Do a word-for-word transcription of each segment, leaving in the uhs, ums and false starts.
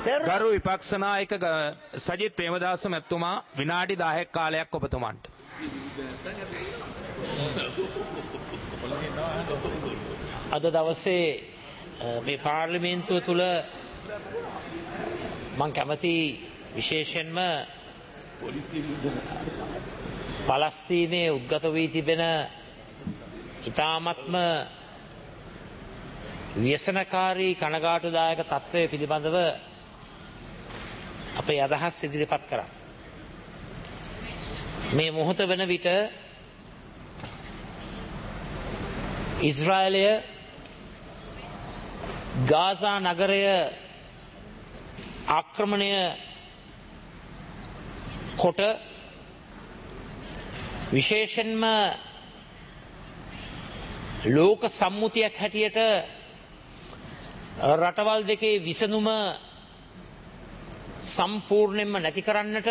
ගරු විපක්ෂ නායක සජිත් ප්‍රේමදාස මැතිතුමා විනාඩි දහයක් කාලයක් ඔබතුමන්ට. අද දවසේ මේ පාර්ලිමේන්තුව තුළ මම කැමති විශේෂයෙන්ම පලස්තීනයේ උද්ගත වී තිබෙන ඉතාමත්ම ව්‍යසනකාරී කනගාටුදායක තත්ත්වය පිළිබඳව අපේ අදහස් ඉදිරිපත් කරා. මේ මොහොත වන විට ඉස්රායලය ගාසා නගරය ආක්‍රමණය කොට විශේෂයෙන්ම ලෝක සම්මුතියක් හැටියට රටවල් දෙකේ විසඳුම සම්පූර්ණයෙන්ම නැති කරන්නට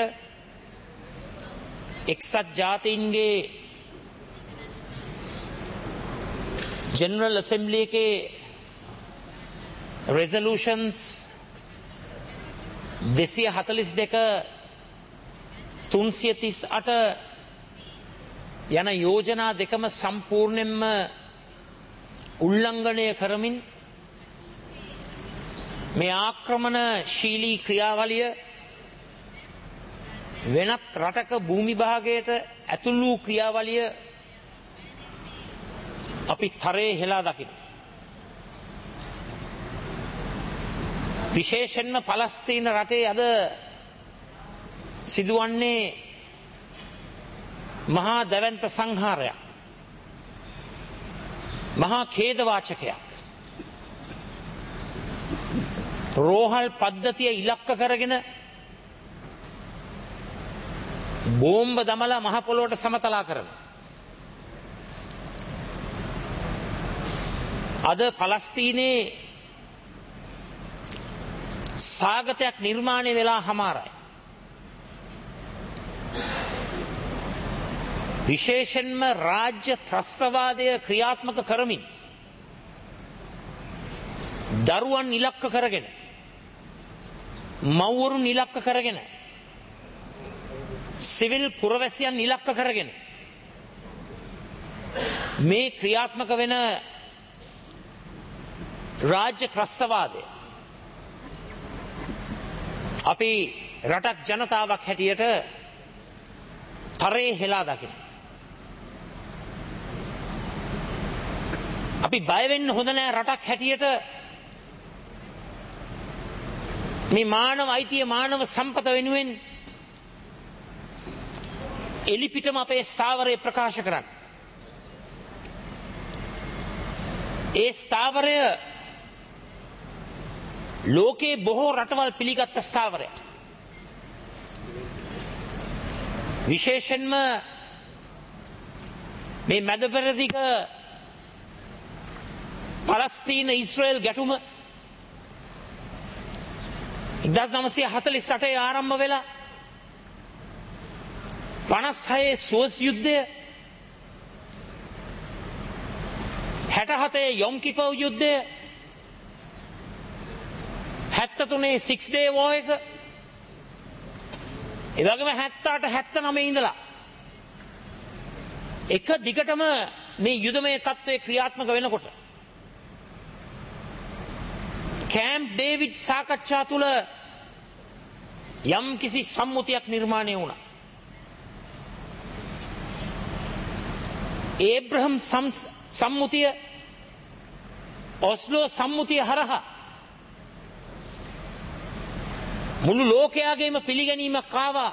එක්සත් ජාතීන්ගේ ජෙනරල් ඇසෙම්බලි එකේ රෙසලූෂන්ස් දෙසිය හතලිස් දෙක තුන්සිය තිස් අට යන යෝජනා දෙකම සම්පූර්ණයෙන්ම උල්ලංඝනය කරමින් මේ ආක්‍රමණශීලී ක්‍රියාවලිය වෙනත් රටක භූමි භාගයට ඇතුළු වූ ක්‍රියාවලිය අපි තරයේ හෙලා දකින. විශේෂයෙන්ම පලස්තීන රටේ අද සිදුවන්නේ මහා දැවැන්ත සංහාරයක්, මහා ඛේදවාචකයක්. රෝහල් පද්ධතිය ඉලක්ක කරගෙන බෝම්බ දමලා මහ පොළොවට සමතලා කරන අද පලස්තීනයේ සාගතයක් නිර්මාණය වෙලා හමාරයි. විශේෂයෙන්ම රාජ්‍ය ත්‍රස්තවාදය ක්‍රියාත්මක කරමින් දරුවන් ඉලක්ක කරගෙන, මව්වරුන් ඉලක්ක කරගෙන, සිවිල් පුරවැසියන් ඉලක්ක කරගෙන මේ ක්‍රියාත්මක වෙන රාජ්‍ය ත්‍රස්තවාදය අපි රටක් ජනතාවක් හැටියට තරයේ හෙලා දකින. අපි බය වෙන්න හොඳ නෑ. රටක් හැටියට මේ මානව අයිතිය, මානව සම්පත වෙනුවෙන් එලිපිටම අපේ ස්ථාවරය ප්‍රකාශ කරන්න. ඒ ස්ථාවරය ලෝකේ බොහෝ රටවල් පිළිගත් ස්ථාවරයක්. විශේෂයෙන්ම මේ මැද පෙරදිග පලස්තීන ඊශ්‍රායල් ගැටුම එක්දාස් නවසිය හතලිස් අටේ ආරම්භ වෙලා පනස් හයේ සුවස් යුද්ධය, හැට හතේ යොම් කිපව් යුද්ධය, හැත්ත තුනේ සික්ස් ඩේ වෝ එක, එවගේම හැත්ත අට හැත්ත නවය ඉඳලා එක දිගටම මේ යුදමය තත්ත්වයේ ක්‍රියාත්මක වෙනකොට කැම්ප් ඩේවිඩ් සාකච්ඡා තුළ යම් කිසි සම්මුතියක් නිර්මාණය වුණා. ඒබ්‍රහම් සම්මුතිය, ඔස්ලෝ සම්මුතිය හරහා මුළු ලෝකයාගේම පිළිගැනීමක් ආවා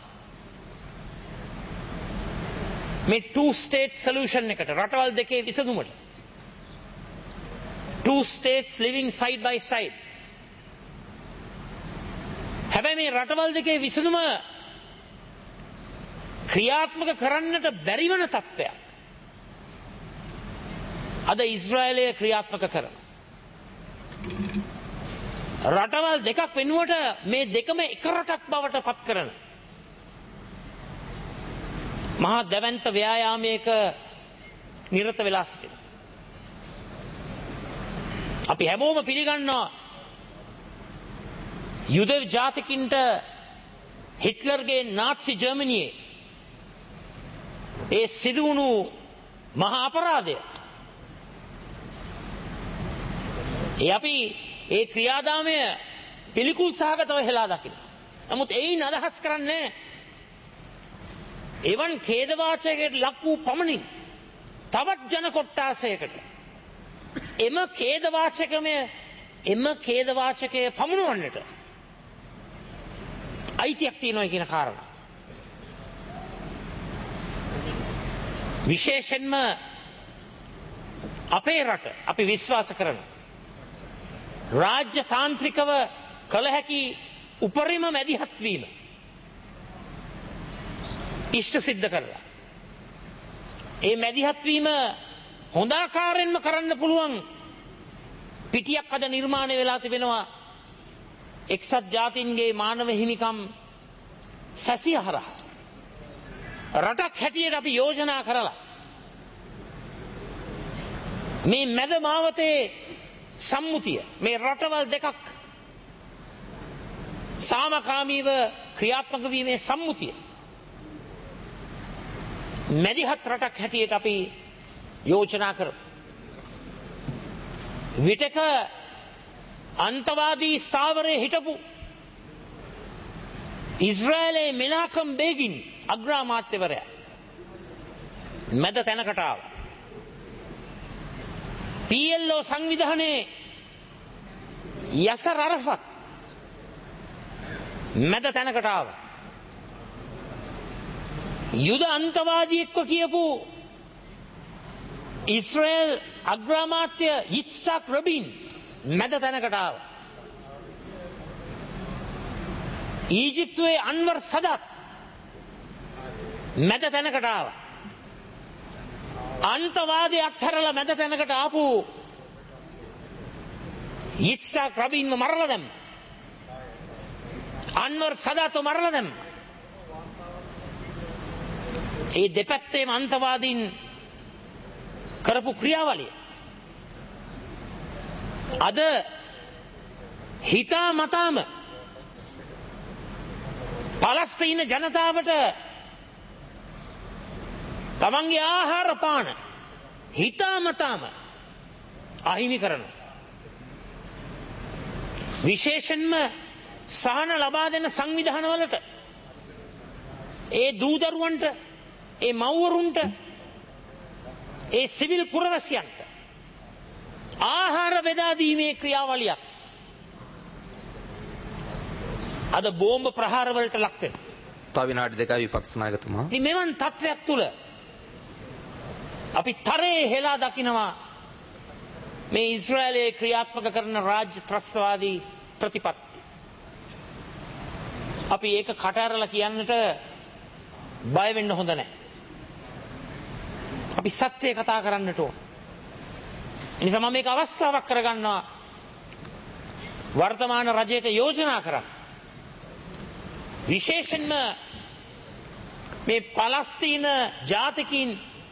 මේ two state solution එකට, රටවල් දෙකේ විසඳුමට. two states living side by side. හැබැයි මේ රටවල් දෙකේ විසඳුම ක්‍රියාත්මක කරන්නට බැරි වන තත්ත්වයක් අද ඉස්රායලය ක්‍රියාත්මක කරන. රටවල් දෙකක් වෙනුවට මේ දෙකම එක රටක් බවට පත් කරන මහා දැවැන්ත ව්‍යායාමයක නිරත වෙලා සිටින. අපි හැමෝම පිළිගන්නවා යුද ජාතිකින්ට හිට්ලර්ගේ නාත්සි ජර්මනියේ ඒ සිදුවුණු මහා අපරාධය ඒ අපි ඒ ක්‍රියාදාමය පිළිකුල් සහගතව හෙලා දකින්න. නමුත් එයින් අදහස් කරන්නේ එවන් ඛේදවාචකයකට ලක් වූ පමණින් තවත් ජන කොට්ටාසයකට එම ඛේදවාචකමය එම ඛේදවාචකය පමුණුවන්නට අයිතියක් තියෙනවා කියන කාරණා. විශේෂයෙන්ම අපේ රට අපි විශ්වාස කරන රාජ්‍ය තාන්ත්‍රිකව කළ හැකි උපරිම මැදිහත් වීම ඉෂ්ට සිද්ධ කරලා ඒ මැදිහත් වීම හොඳාකාරයෙන්ම කරන්න පුළුවන් පිටියක් අද නිර්මාණය වෙලා තිබෙනවා එක්සත් ජාතීන්ගේ මානව හිමිකම් සැසිය හරහා රටක් හැටියට අපි යෝජනා කරලා මේ මැද මාවතේ සම්මුතිය මේ රටවල් දෙකක් සාමකාමීව ක්‍රියාත්මක වීමේ සම්මුතිය මැදිහත් රටක් හැටියට අපි යෝජනා කරමු. විටක අන්තවාදී ස්ථාවරයේ හිටපු ඉස්රායලේ මෙනාකම් බේගින් අග්‍රාමාත්‍යවරයා මැද තැනකට ආවා. පී එල් ඕ සංවිධානයේ යසර් අරෆත් මැද තැනකට ආවා. යුද අන්තවාදියෙක්ව කියපු ඉස්රායල් අග්‍රාමාත්‍ය yitzhak rabin මැද තැනකට ආවා. ඊජිප්තුවේ අන්වර් සදත් මැද තැනකට ආවා. අන්තවාදයේ අත්හැරලා මැද තැනකට ආපු yitzhak rabinව මරලා දැම්ම. අන්වර් සදත්ව මරලා දැම්ම. ඒ දෙපැත්තේම අන්තවාදීන් කරපු ක්‍රියාවලිය අද හිතා මතාම පලස්තීන ජනතාවට තමන්ගේ ආහාර පාන හිතා මතාම අහිමි කරන විශේෂයෙන්ම සහන ලබා දෙන සංවිධානවලට ඒ දූදරුවන්ට ඒ මව්වරුන්ට ඒ සිවිල් පුරවැසියන්ට ආහාර බෙදා දීමේ ක්‍රියාවලියක් අද බෝම්බ ප්‍රහාර වලට ලක් වෙනවා. තව විනාඩි දෙකයි විපක්ෂ නායකතුමා. ඉතින් මෙවන් තත්වයක් තුල අපි තරේ හෙලා දකිනවා මේ ඊශ්‍රායලයේ ක්‍රියාත්මක කරන රාජ්‍ය ත්‍රස්තවාදී ප්‍රතිපත්ති. අපි ඒක කට ඇරලා කියන්නට බය වෙන්න හොඳ නැහැ. අපි සත්‍යය කතා කරන්නට ඕන. එනිසා මම මේක අවස්ථාවක් කරගන්නවා වර්තමාන රජයට යෝජනා කරන්න. විශේෂයෙන්ම මේ පලස්තීන ජාතිකයින්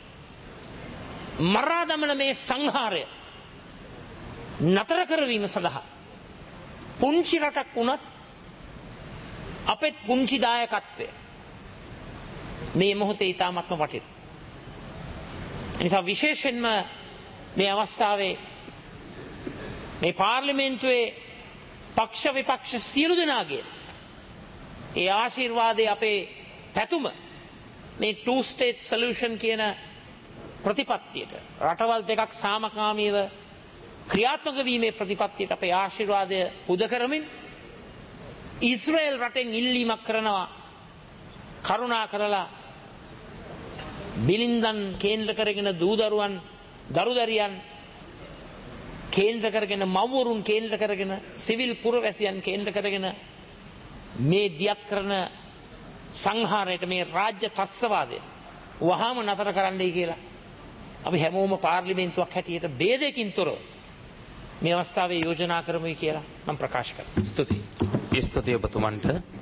මරා දමන මේ සංහාරය නතර කරවීම සඳහා පුංචි රටක් වුණත් අපේ පුංචි දායකත්වය මේ මොහොතේ ඉතාමත්ම වටිනවා. එනිසා විශේෂයෙන්ම මේ අවස්ථාවේ මේ පාර්ලිමේන්තුවේ පක්ෂ විපක්ෂ සියලු දෙනාගේ ඒ ආශිර්වාදයේ අපේ පැතුම මේ two state solution කියන ප්‍රතිපත්තියට රටවල් දෙකක් සාමකාමීව ක්‍රියාත්මක වීමේ ප්‍රතිපත්තියට අපේ ආශිර්වාදය පුද කරමින් ඊශ්‍රායල් රටෙන් ඉල්ලීමක් කරනවා කරුණා කරලා බිලින්දන් කේන්ද්‍ර කරගෙන දූදරුවන් දරුදරියන් කේන්ද්‍ර කරගෙන මව්වරුන් කේන්ද්‍ර කරගෙන සිවිල් පුරවැසියන් කේන්ද්‍ර කරගෙන මේ දියත් කරන සංහාරයට මේ රාජ්‍ය තස්සවාදය වහාම නතර කරන්නයි කියලා අපි හැමෝම පාර්ලිමේන්තුවක් හැටියට ભેදයකින් තොරව මේ අවස්ථාවේ යෝජනා කරමුයි කියලා මම ප්‍රකාශ කරනවා. ස්තුතියි. ස්තුතියි ඔබතුමන්ට.